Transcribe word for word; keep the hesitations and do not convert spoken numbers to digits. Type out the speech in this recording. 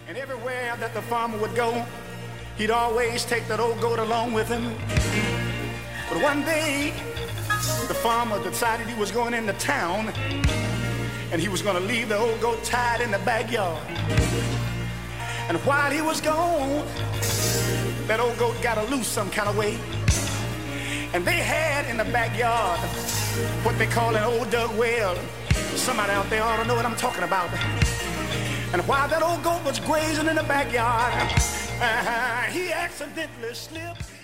And everywhere that the farmer would go, he'd always take that old goat along with him. But one day, the farmer decided he was going into town and he was going to leave the old goat tied in the backyard. And while he was gone, that old goat got loose some kind of way. And they had in the backyard what they call an old dug well. Somebody out there ought to know what I'm talking about. And while that old goat was grazing in the backyard, uh, he accidentally slipped